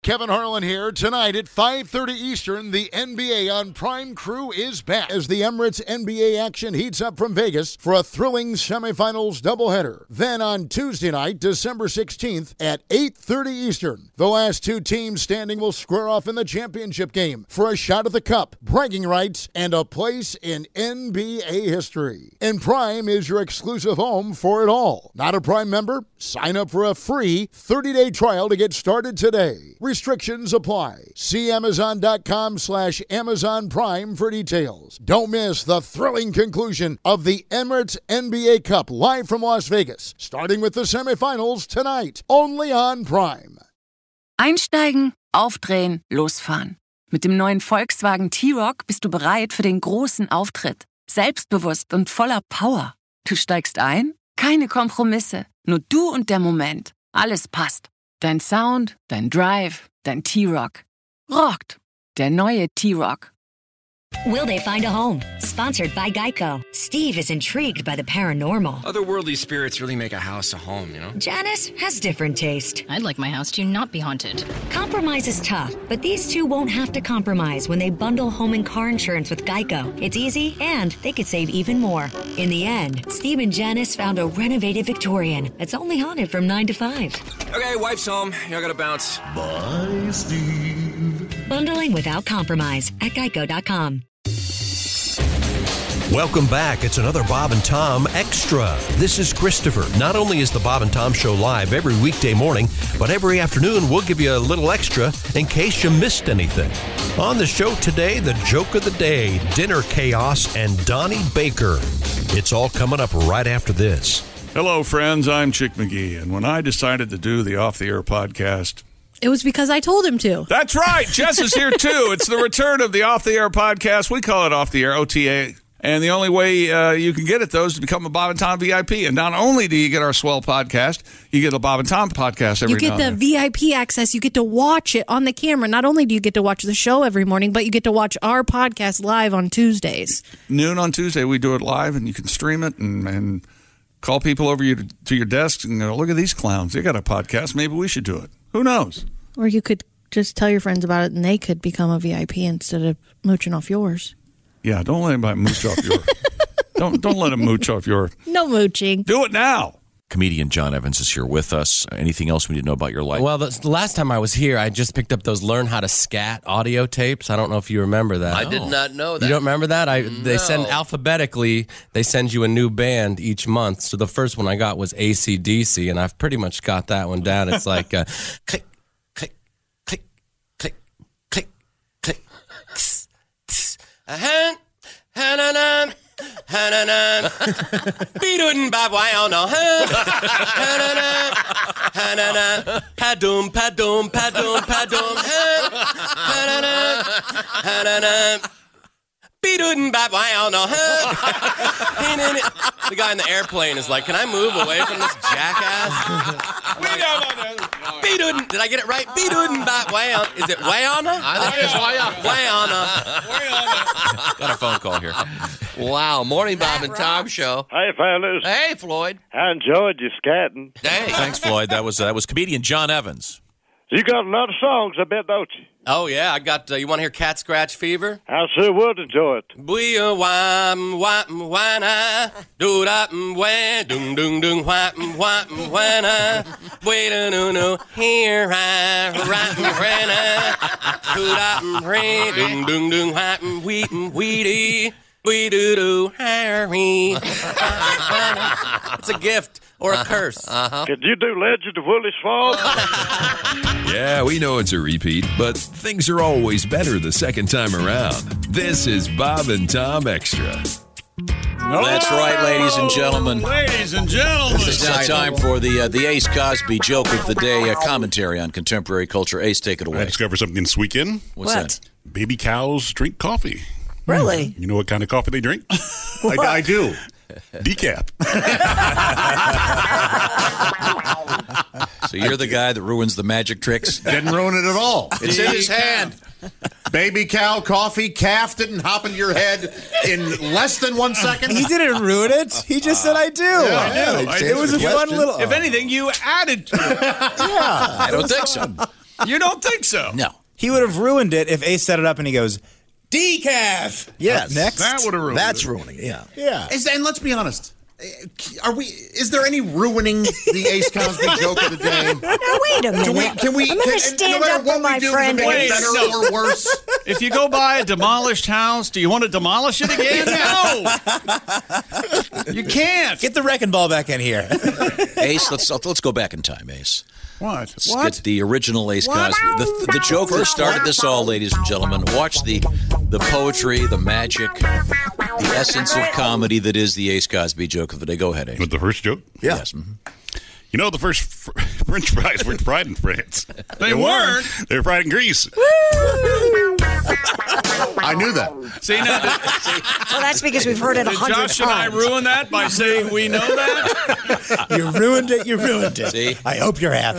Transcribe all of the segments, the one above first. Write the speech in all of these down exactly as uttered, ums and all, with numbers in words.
Kevin Harlan here. Tonight at five thirty Eastern, the N B A on Prime Crew is back as the Emirates N B A action heats up from Vegas for a thrilling semifinals doubleheader. Then on Tuesday night, December sixteenth at eight thirty Eastern, the last two teams standing will square off in the championship game for a shot at the cup, bragging rights, and a place in N B A history. And Prime is your exclusive home for it all. Not a Prime member? Sign up for a free thirty-day trial to get started today. Restrictions apply. See Amazon.com slash Amazon Prime for details. Don't miss the thrilling conclusion of the Emirates N B A Cup live from Las Vegas, starting with the semifinals tonight, only on Prime. Einsteigen, aufdrehen, losfahren. Mit dem neuen Volkswagen T-Roc bist du bereit für den großen Auftritt. Selbstbewusst und voller Power. Du steigst ein? Keine Kompromisse. Nur du und der Moment. Alles passt. Dein Sound, dein Drive, dein T-Roc. Rockt. Der neue T-Roc. Will they find a home? Sponsored by Geico. Steve is intrigued by the paranormal. Otherworldly spirits really make a house a home, you know? Janice has different taste. I'd like my house to not be haunted. Compromise is tough, but these two won't have to compromise when they bundle home and car insurance with Geico. It's easy, and they could save even more. In the end, Steve and Janice found a renovated Victorian that's only haunted from nine to five. Okay, wife's home. I gotta bounce. Bye, Steve. Bundling without compromise at geico dot com. Welcome back. It's another Bob and Tom Extra. This is Christopher. Not only is the Bob and Tom Show live every weekday morning, but every afternoon we'll give you a little extra in case you missed anything. On the show today, the joke of the day, dinner chaos, and Donnie Baker. It's all coming up right after this. Hello, friends. I'm Chick McGee, and when I decided to do the Off the Air podcast, it was because I told him to. That's right. Jess is here, too. It's the return of the Off the Air podcast. We call it Off the Air, O T A. And the only way uh, you can get it, though, is to become a Bob and Tom V I P. And not only do you get our swell podcast, you get a Bob and Tom podcast every You get now the and then. V I P access. You get to watch it on the camera. Not only do you get to watch the show every morning, but you get to watch our podcast live on Tuesdays. Noon on Tuesday, we do it live, and you can stream it and, and call people over you to, to your desk and go, look at these clowns. They got a podcast. Maybe we should do it. Who knows? Or you could just tell your friends about it, and they could become a V I P instead of mooching off yours. Yeah, don't let anybody mooch off your... Don't don't let them mooch off your... No mooching. Do it now. Comedian John Evans is here with us. Anything else we need to know about your life? Well, the, the last time I was here, I just picked up those Learn How to Scat audio tapes. I don't know if you remember that. I did not know that. You don't remember that? I No. They send alphabetically, they send you a new band each month. So the first one I got was A C D C, and I've pretty much got that one down. It's like uh, click, click, click, click, click, click, tss, tss, a-hun, hun-hun-hun. Ha-na-na, be-doo-dun, ba-wow-no, ha-na-na, ha-na-na, pa-dum, pa-dum, pa-dum, pa-dum, ha-na-na, ha-na-na, be-doo-dun, ba-wow-no, ha. The guy in the airplane is like, can I move away from this jackass? Be-doo-dun, did I get it right? Be-doo-dun, ba-wow. Is it way-on-a? I think it's way-on. Way-on-a. Got a phone call here. Wow, morning Bob and Tom show. Hey, fellas. Hey, Floyd. I enjoyed your scatting. Hey. Thanks, Floyd. That was uh, that was comedian John Evans. You got a lot of songs, I bet, don't you? Oh, yeah, I got, uh, you want to hear Cat Scratch Fever? I sure would enjoy it. We a wham, wham, whana, do da wah, dung, dung, dung, wham, wham, whana, wait a no, no, here I, ram, rana, do da re, dung, dung, dung, wham, wheat, weedy, we do do, Harry. It's a gift. Or a curse. Uh-huh. Could you do Legend of Willis Falls? Yeah, we know it's a repeat, but things are always better the second time around. This is Bob and Tom Extra. That's right, ladies and gentlemen. Ladies and gentlemen. This is now time for the uh, the Ace Cosby joke of the day, a commentary on contemporary culture. Ace, take it away. I discovered something this weekend. What's What? that? Baby cows drink coffee. Really? You know what kind of coffee they drink? I, I do. Decaf. So you're the guy that ruins the magic tricks? Didn't ruin it at all. It's in his hand. Baby cow coffee, calf didn't hop into your head in less than one second. He didn't ruin it. He just said, I do. Yeah, I do. It was a fun little... If anything, you added to it. Yeah. I don't think so. You don't think so? No. He would have ruined it if Ace set it up and he goes, decaf. Yes. Up next. That would have ruined That's it. ruining it. Yeah. Yeah. Is, and let's be honest. Are we? Is there any ruining the Ace Cosby joke of the day? Now, wait a minute. Can we? Can we? I'm going to can, stand no matter up what for my we do, friend. Does it make Wait, it better no. or worse? If you go by a demolished house, do you want to demolish it again? No. You can't. Get the wrecking ball back in here. Ace, let's let's go back in time, Ace. What? Let's What? get the original Ace Cosby. The, the joke that started this all, ladies and gentlemen. Watch the the poetry, the magic, the essence of comedy that is the Ace Cosby joke of the day. Go ahead, Ace. With the first joke? Yeah. Yes. Mm-hmm. You know, the first fr- French fries weren't fried in France. They weren't. They were fried in Greece. I knew that. See, now, did, Well, that's because we've heard it a did hundred Josh and I times. ruin that by saying we know that? You ruined it. You ruined it. See? I hope you're happy.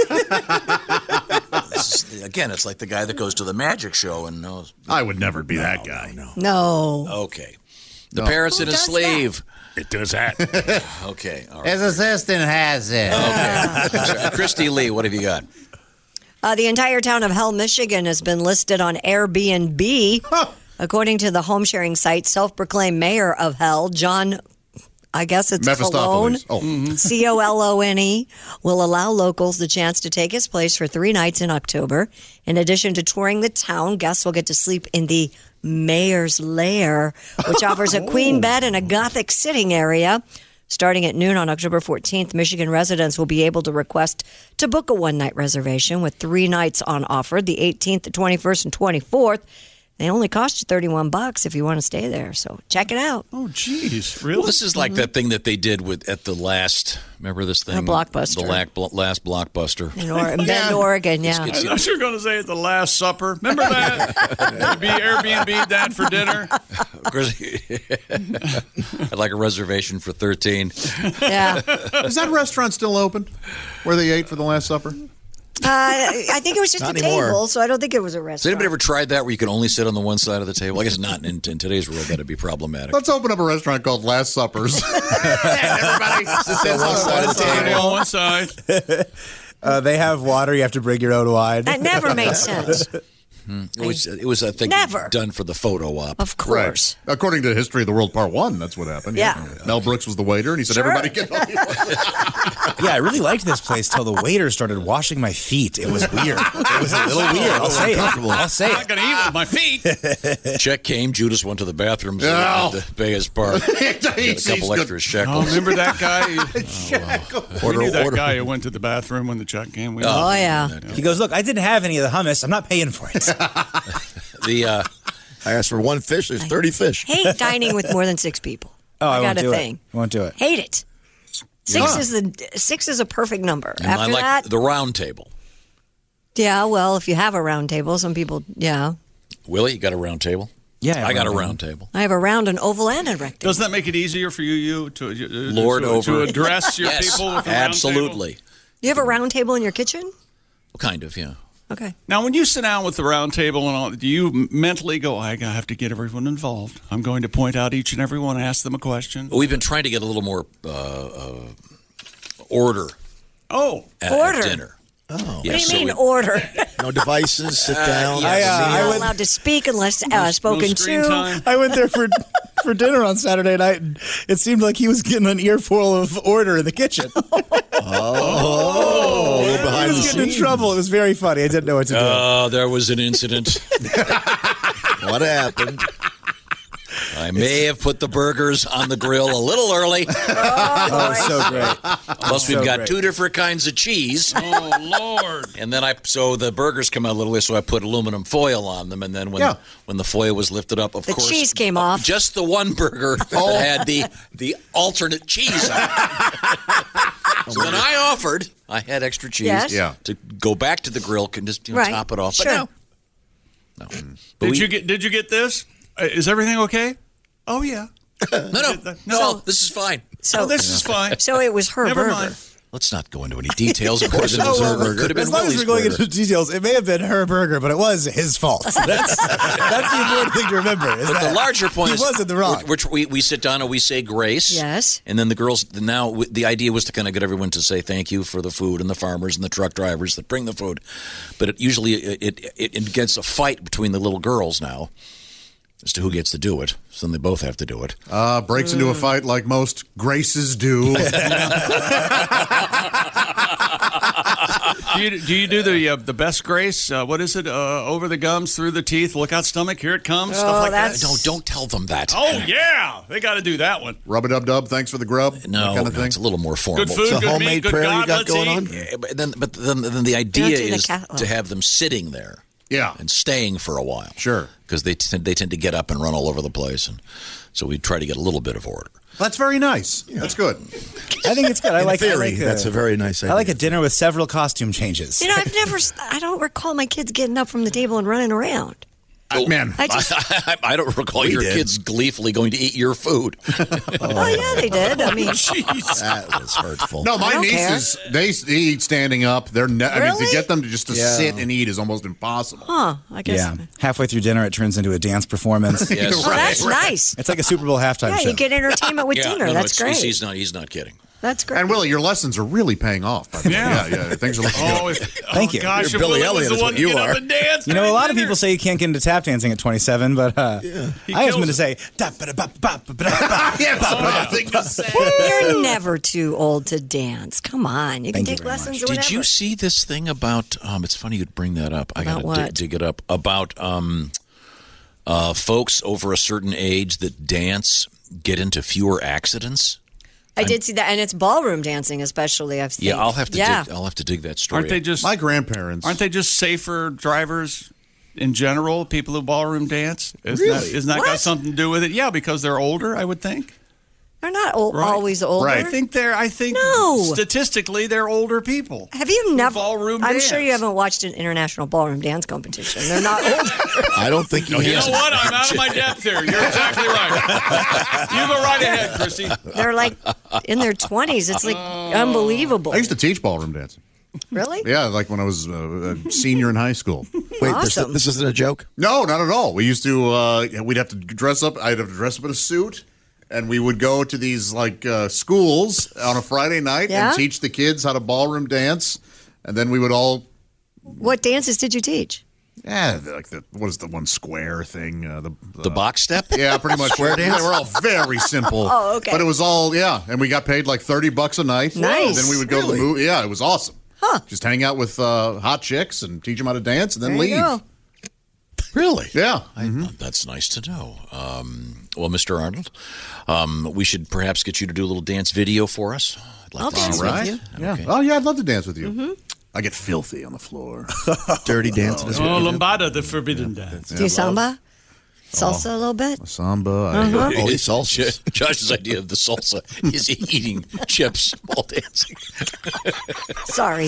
This is, again, it's like the guy that goes to the magic show and knows. I would never be that guy. No. No. Okay. The No. parrot's in a does sleeve. It does that. Okay. All right. His assistant has it. Okay. Christy Lee, what have you got? Uh, the entire town of Hell, Michigan has been listed on Airbnb. According to the home sharing site, self-proclaimed mayor of Hell, John, I guess it's Colon, Mephistopheles. Oh. C O L O N E, will allow locals the chance to take his place for three nights in October. In addition to touring the town, guests will get to sleep in the Mayor's Lair, which offers a queen bed and a Gothic sitting area. Starting at noon on October fourteenth, Michigan residents will be able to request to book a one-night reservation with three nights on offer, the eighteenth, the twenty-first, and twenty-fourth. They only cost you thirty-one bucks if you want to stay there, so check it out. Oh, jeez. Really? Well, this is like that thing that they did with at the last. Remember this thing? The Blockbuster. The lac, bl- last Blockbuster. In, or- in Bend, Oregon, yeah. It's- I thought you were going to say at the Last Supper. Remember that? Be Airbnb that for dinner. I'd like a reservation for thirteen. Yeah. Is that restaurant still open where they ate for the Last Supper? Uh, I think it was just Not a anymore. table, so I don't think it was a Has restaurant. anybody ever tried that where you can only sit on the one side of the table? I guess not in, in today's world. That'd be problematic. Let's open up a restaurant called Last Suppers. Everybody sits on one side of the Table on table. one side. Uh, they have water. You have to bring your own wine. That never made sense. Hmm. It was, it was, I think, Never. done for the photo op. Of course. Right. According to History of the World Part One, that's what happened. Yeah. Mel Brooks was the waiter, and he said, Sure. everybody get on your Yeah, I really liked this place till the waiter started washing my feet. It was weird. It was a little weird. I'll say it. I'll say I'm it. not going to eat with my feet. Check came. Judas went to the bathroom so No. he had to pay his part. Got a He's couple good. extra Oh, shekels. remember that guy? We Order, knew that order. guy who went to the bathroom when the check came. We Oh, yeah. He goes, look, I didn't have any of the hummus. I'm not paying for it. The uh, I asked for one fish. There's thirty fish. Hate dining with more than six people. Oh, I, I won't got a do thing. it. I won't do it. Hate it. Six Yeah. is the six is a perfect number. and I After like that, the round table. yeah. Well, if you have a round table, some people, yeah. Willie, you got a round table? Yeah, I got a round round table. I have a round, an oval, and a rectangle. Doesn't that make it easier for you, you to uh, Lord to, over to address your Yes, people with a round absolutely. You have a round table in your kitchen? Well, kind of, yeah. Okay. Now, when you sit down with the round table and all, do you mentally go, I have to get everyone involved? I'm going to point out each and every one, ask them a question. We've been trying to get a little more uh, uh, order Oh, at, Order? at dinner. Oh. Yeah, What do you so mean we- order? No devices. Sit Uh, down. yeah. I, uh, You're I not went, allowed to speak unless uh, spoken no screen to. time. I went there for for dinner on Saturday night, and it seemed like he was getting an earful of order in the kitchen. Oh, a little He behind the was getting in scenes. trouble. It was very funny. I didn't know what to do. Oh, there was an incident. What happened? I may have put the burgers on the grill a little early. Oh, it's so great. Plus, we've So got great. two different kinds of cheese. Oh, Lord. And then I, so the burgers come out a little late, so I put aluminum foil on them. And then when Yeah. when the foil was lifted up, of The course, cheese came off. Just the one burger Oh. had the the alternate cheese on it. So then I offered, I had extra cheese Yes. Yeah. to go back to the grill, can just you know, Right. top it off. Sure. But no, no. But Did we- you get? Did you get this? Uh, Is everything okay? Oh yeah. no, no, no. So- this is fine. So, Oh, this is fine. so it was her Never burger. mind. Let's not go into any details. Of course, it No, was well, her burger. Could have been as long as Willie's we're going burger. into details, it may have been her burger, but it was his fault. That's that's the important thing to remember. Is But that the larger point he is, was in the wrong. Which we, we sit down and we say grace. Yes. And then the girls, now w- the idea was to kind of get everyone to say thank you for the food and the farmers and the truck drivers that bring the food. But it usually it, it, it gets a fight between the little girls now as to who gets to do it. So then they both have to do it. Uh, breaks into a fight like most graces do. Do you, do you do the uh, the best grace? Uh, what is it? Uh, over the gums, through the teeth, look out stomach, here it comes, stuff like that? No, don't tell them that. Oh, yeah. They got to do that one. Rub-a-dub-dub, thanks for the grub. No, that kind of no thing. it's a little more formal. Good food, So good homemade meat, good prayer God, you got let's going eat. on? Yeah, but then, but then, then the idea Don't do the is cat- to have them sitting there. Yeah. And staying for a while. Sure. Because they, t- they tend to get up and run all over the place. And so we try to get a little bit of order. That's very nice. That's good. I think it's good. I In like I theory, like that's a very nice I like idea. a dinner with several costume changes. You know, I've never, I don't recall my kids getting up from the table and running around. Oh, man. I just- I, I don't recall We your did. kids gleefully going to eat your food. Oh, yeah, they did. I mean, That was hurtful. No, I my don't nieces, they, they eat standing up. They're ne- I mean, Really? to get them to just to Yeah. sit and eat is almost impossible. huh, I guess. Yeah. Halfway through dinner, it turns into a dance performance. Yes. Oh, that's Right. nice. It's like a Super Bowl halftime Yeah, show. you get entertainment with Yeah, dinner. no, no, That's it's- great. He's, he's not. He's not kidding. That's great. And Willie, your lessons are really paying off. By the way. Yeah. yeah, yeah. Things are looking Oh, good. if, Thank oh you. gosh, You're if Billy Willie Elliot was the is one what to you get up are. and dance You know, a during lot of dinner. people say you can't get into tap dancing at twenty-seven, but uh, He I asked kills them to it. say, "Da-ba-da-ba-ba-ba-ba-ba." Yeah, that's what I think to say. You're never too old to dance. Come on. You can Thank you take very lessons much. or Did whatever. you see this thing about? Um, it's funny you'd bring that up. I About gotta what? dig, dig it up. About um, uh, folks over a certain age that dance get into fewer accidents. I did see that, and it's ballroom dancing, especially. I've seen. Yeah, I'll have to. Yeah. Dig, I'll have to dig that story. Aren't they up. just My grandparents. aren't they just safer drivers in general? People who ballroom dance, isn't Really? that, isn't that got What? something to do with it? Yeah, because they're older. I would think. They're not old, Right. always older. Right. I think they're. I think No. statistically they're older people. Have you never? Ballroom I'm dance. sure you haven't watched an international ballroom dance competition. They're not older. I don't think you he You know hasn't. what? I'm out of my depth here. You're exactly right. You go right ahead, Christy. They're like in their twenties. It's like unbelievable. I used to teach ballroom dancing. Really? Yeah, like when I was uh, a senior in high school. Wait, Awesome. this, this isn't a joke? No, not at all. We used to, uh, we'd have to dress up. I'd have to dress up in a suit. And we would go to these like uh, schools on a Friday night Yeah? and teach the kids how to ballroom dance. And then we would all, What dances did you teach? yeah, like the, what is the one square thing? Uh, the, The box step? Yeah, pretty much. Square dance? They were all very simple. Oh, okay. But it was all, yeah. And we got paid like thirty bucks a night. Nice. Then we would go to Really? the movie. Yeah, it was awesome. Huh. Just hang out with uh, hot chicks and teach them how to dance and then There you leave. go. Really? Yeah. I, That's nice to know. Um, well, Mister Arnold, um, we should perhaps get you to do a little dance video for us. I'd like I'll to see dance that. with you. Yeah. Okay. Oh, yeah, I'd love to dance with you. I get filthy on the floor. Dirty dancing is what Oh, you do. lambada, the forbidden dance. Do you samba? Salsa a little bit? Samba. Uh-huh. I, All these salsas. Josh's idea of the salsa is eating chips while dancing. Sorry.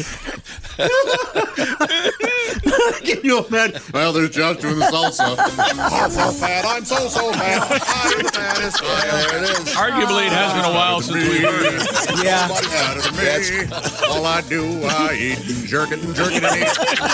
Can you imagine? Well, there's Josh doing the salsa. I'm so fat. I'm so, so fat. I'm fat as fire. There it is. Arguably, it has been a while since we heard it. Yeah. Somebody out of me. All I do, I eat and jerk it and jerk it and eat.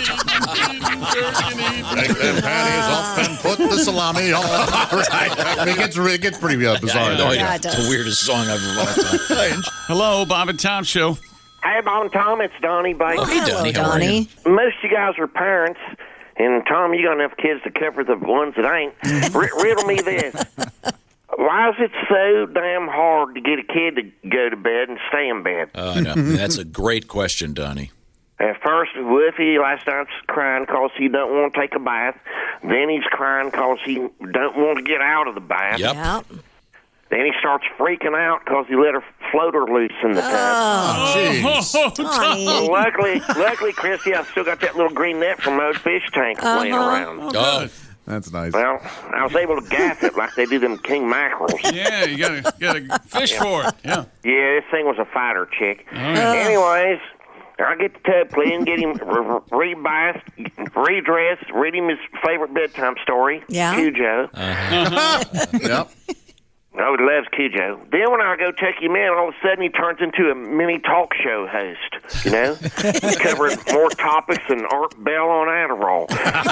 Take them panties off and put the salami on. Right. I mean, it gets, it gets pretty uh, bizarre. I know, I know. Yeah, it It's does. the weirdest song I've ever heard. Hello, Bob and Tom Show. Hey, Bob and Tom, it's Donnie Baker. Oh, hey, Hello, Donnie. How are you? Donnie. Most of you guys are parents, and Tom, you got enough kids to cover the ones that ain't. R- riddle me this. Why is it so damn hard to get a kid to go to bed and stay in bed? Uh, no, that's a great question, Donnie. At first, Woofy last night's crying because he don't want to take a bath. Then he's crying because he don't want to get out of the bath. Yep. Yep. Then he starts freaking out because he let her floater loose in the tub. Oh, Jeez. Donnie. Well, luckily, luckily, Christy, I've still got that little green net from those fish tanks laying Uh-huh. around. Oh, That's nice. Well, I was able to gas it like they do them king mackerels. Yeah, you gotta gotta fish for it. Yeah. Yeah, this thing was a fighter chick. Anyways, I get the tub clean, get him re- re-bathed, redressed, read him his favorite bedtime story, Yeah? Cujo. Yep. Oh, he loves Cujo. Then when I go check him in, all of a sudden he turns into a mini talk show host, you know? He's covering more topics than Art Bell on Adderall.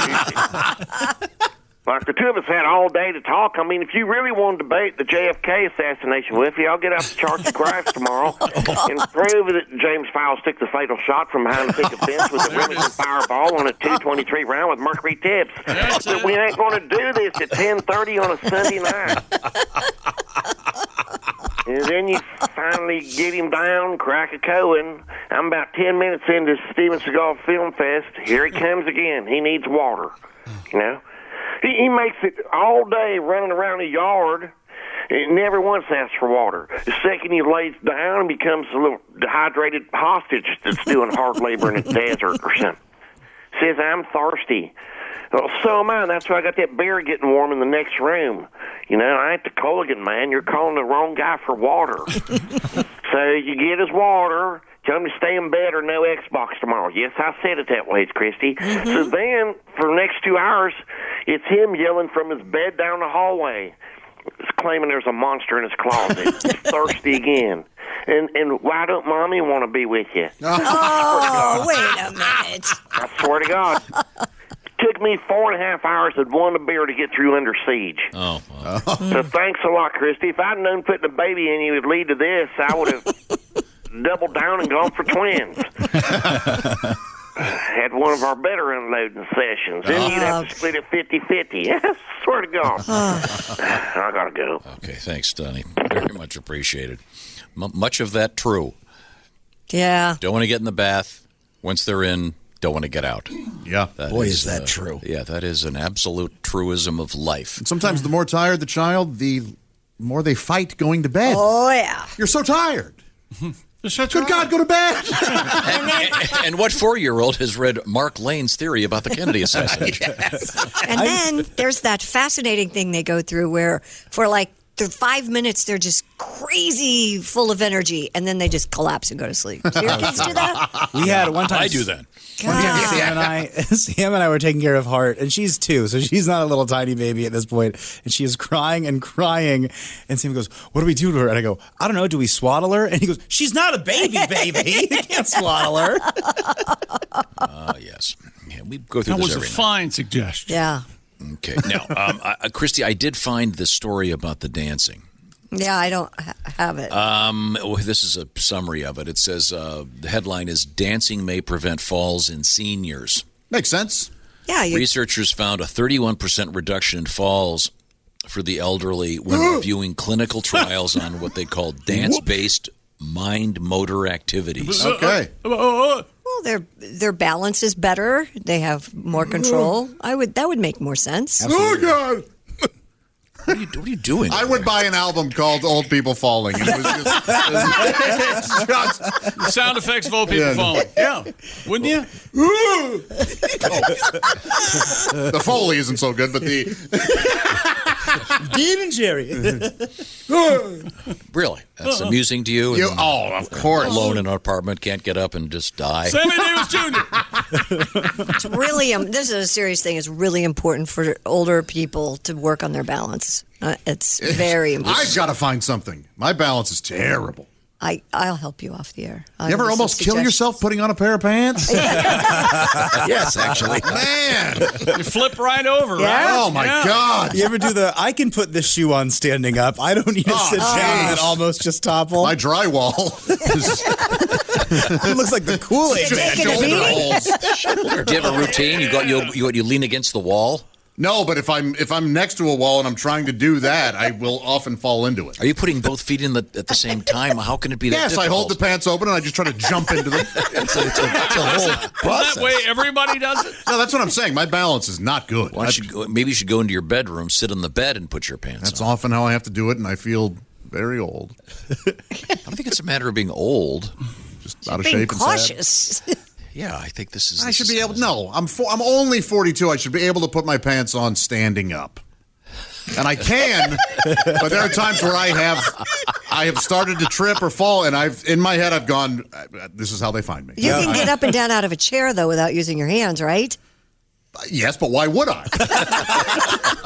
Like the two of us had all day to talk. I mean, if you really want to debate the J F K assassination with you, I'll get out the charts of Christ tomorrow and prove that James Fowles took the fatal shot from behind the picket fence with a Remington fireball on a two twenty-three round with mercury tips. But we ain't going to do this at ten thirty on a Sunday night. And then you finally get him down, crack a Cohen. I'm about ten minutes into Steven Seagal Film Fest. Here he comes again. He needs water, you know? He, he makes it all day running around the yard and never once asks for water. The second he lays down, he becomes a little dehydrated hostage that's doing hard labor in the desert or something. Says, I'm thirsty. Well, so am I. That's why I got that beer getting warm in the next room. You know, I ain't the Culligan man. You're calling the wrong guy for water. So you get his water. Tell him to stay in bed or no Xbox tomorrow. Yes, I said it that way, it's Christy. Mm-hmm. So then, for the next two hours, it's him yelling from his bed down the hallway. He's claiming there's a monster in his closet. He's thirsty again. And and why don't Mommy want to be with you? Oh, wait a minute. I swear to God. Took me four and a half hours and one a beer to get through Under Siege. Oh, wow. So thanks a lot, Christy. If I'd known putting a baby in you would lead to this, I would have doubled down and gone for twins. Had one of our better unloading sessions. Then you'd have to split it fifty-fifty. I swear to God. I gotta go. Okay, thanks, Donnie. Very much appreciated. M- much of that true. Yeah. Don't want to get in the bath. Once they're in, don't want to get out. Yeah. That Boy, is that true. Yeah, that is an absolute truism of life. And sometimes the more tired the child, the more they fight going to bed. Oh, yeah. You're so tired. Good God, go to bed. and, and, and what four-year-old has read Mark Lane's theory about the Kennedy assassination? Yes. And then there's that fascinating thing they go through where for like the five minutes they're just crazy full of energy, and then they just collapse and go to sleep. Do your kids do that? We had one time. I do that. One time Sam and I, Sam and I were taking care of Hart, and she's two, so she's not a little tiny baby at this point, and she is crying and crying, and Sam goes, "What do we do to her?" And I go, "I don't know. Do we swaddle her?" And he goes, "She's not a baby, baby. You can't swaddle her." Ah, uh, yes. Yeah, we go through that this was every a night. fine suggestion. Yeah. Okay. Now, um, I, Christy, I did find the story about the dancing. Yeah, I don't ha- have it. Um, well, this is a summary of it. It says uh, the headline is "Dancing May Prevent Falls in Seniors." Makes sense. Yeah. You- Researchers found a thirty-one percent reduction in falls for the elderly when reviewing clinical trials on what they call dance-based mind motor activities. Okay. Well, their their balance is better. They have more control. I would that would make more sense. Oh God. What are you, what are you doing? I would buy an album called "Old People Falling." It was just, it was The sound effects of old people Yeah. falling. Yeah. Wouldn't you? the Foley isn't so good, but the Dean and Jerry. Really? That's amusing to you? You- And oh, of course. Alone in an apartment, can't get up and just die. Sammy Davis Junior It's really um, this is a serious thing. It's really important for older people to work on their balance. Uh, it's very important. I've got to find something. My balance is terrible. I I'll help you off the air. I'll You ever give some almost kill suggestions. yourself putting on a pair of pants? Yes, actually. Man. You flip right over, Yeah. right? Oh, my Yeah. God. You ever do the, I can put this shoe on standing up. I don't need to Oh, sit down geez. and almost just topple. My drywall is It looks like the Kool-Aid Is it man. taking a shoulder beating? holes. Do you have a routine? You got you you, you lean against the wall? No, but if I'm if I'm next to a wall and I'm trying to do that, I will often fall into it. Are you putting both feet in the, at the same time? How can it be that Yes, difficult? I hold the pants open and I just try to jump into them. It's a, it's a, it's a whole process. That way everybody does it? No, that's what I'm saying. My balance is not good. Why don't you go, maybe you should go into your bedroom, sit on the bed, and put your pants That's on. often how I have to do it, and I feel very old. I don't think it's a matter of being old. Just out of Being shape and sad. cautious. Yeah, I think this is. I this should is- be able. No, I'm fo- I'm only forty-two. I should be able to put my pants on standing up, and I can. But there are times where I have I have started to trip or fall, and I've in my head I've gone. This is how they find me. You can get up and down out of a chair though without using your hands, right? Yes, but why would I?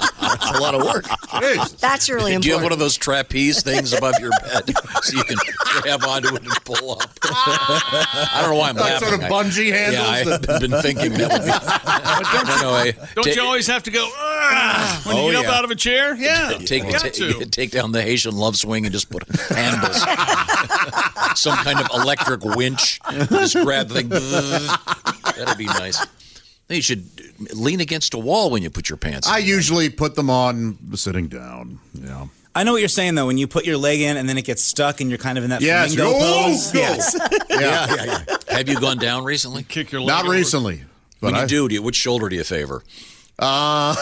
It's a lot of work. That's really important. Do you have one of those trapeze things above your bed so you can grab onto it and pull up? I don't know why I'm Like laughing. sort of bungee handles? Yeah, I've been thinking that would be. don't no, no, I, don't ta- you always have to go "Ah," when Oh, you get yeah. up out of a chair? Yeah. Take, you got ta- to. take down the Haitian love swing and just put handles. Some kind of electric winch. Just grab the thing. That'd be nice. You should lean against a wall when you put your pants on. I usually put them on sitting down. Yeah. I know what you're saying though. When you put your leg in and then it gets stuck and you're kind of in that Yes, flamingo go, pose. go. Yes. Yeah. yeah, yeah, yeah. Have you gone down recently? Kick your leg Not over. recently. But When you I, do, do you, which shoulder do you favor? Uh,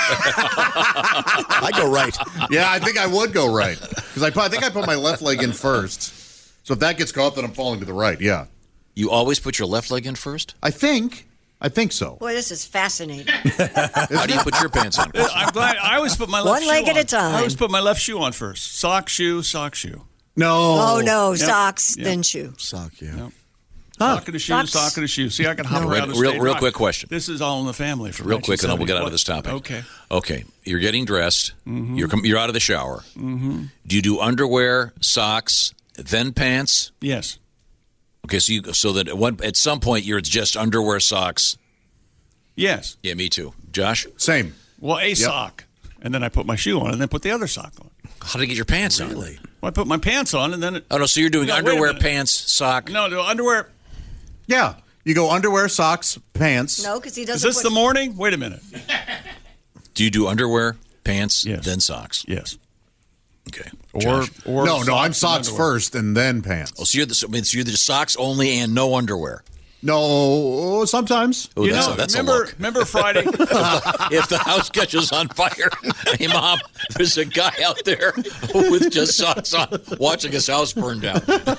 I go right. yeah, I think I would go right. Because I, put- I think I put my left leg in first. So if that gets caught, then I'm falling to the right. Yeah. You always put your left leg in first? I think. I think so. Boy, this is fascinating. How do you put your pants on? I'm glad. I always put my left One shoe leg at on. a time. I always put my left shoe on first. Sock, shoe, sock, shoe. No. Oh, no. Yep. Socks, Yep. then shoe. Sock, yeah. Yep. Sock and a shoe, Socks. sock and a shoe. See, I can hop No. around Real- the real- state real rock. quick question. This is all in the family for Real quick, and then we'll get out of this nineteen topic. seventy. Okay. Okay. You're getting dressed. Mhm. You're com- you're out of the shower. Mm-hmm. Do you do underwear, socks, then pants? Yes. Okay, so you so that at, one, at some point you're just underwear, socks. Yes. Yeah, me too. Josh? Same. Well, a sock, and then I put my shoe on, and then put the other sock on. How to get your pants on? Well, I put my pants on, and then it. Oh, no, so you're doing No, wait a underwear, minute. pants, sock. No, no underwear. Yeah. You go underwear, socks, pants. No, because he Is doesn't this put... the morning? Wait a minute. Do you do underwear, pants, Yes. then socks? Yes. Okay. Or Josh? or no, no, I'm and socks underwear. first and then pants. Oh, so you're the so, I mean, so you're the socks only and no underwear. No, sometimes. Oh, You that's, know, a, that's remember, a look. remember Friday? if, the, if the house catches on fire, hey mom, there's a guy out there with just socks on, watching his house burn down.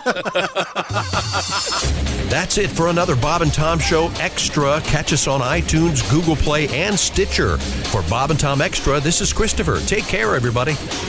That's it for another Bob and Tom Show Extra. Catch us on iTunes, Google Play, and Stitcher. For Bob and Tom Extra, this is Christopher. Take care, everybody.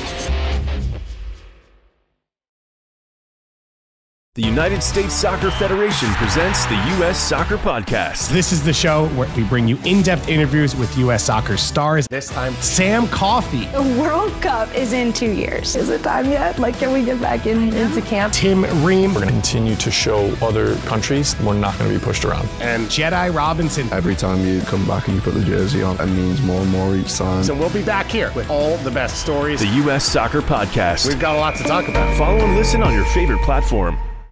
The United States Soccer Federation presents the U S Soccer Podcast. This is the show where we bring you in-depth interviews with U S soccer stars. This time, Sam Coffey. The World Cup is in two years. Is it time yet? Like, can we get back in, into camp? Tim Ream. We're going to continue to show other countries we're not going to be pushed around. And Jedi Robinson. Every time you come back and you put the jersey on, it means more and more each time. So we'll be back here with all the best stories. The U S Soccer Podcast. We've got a lot to talk about. Follow and listen on your favorite platform.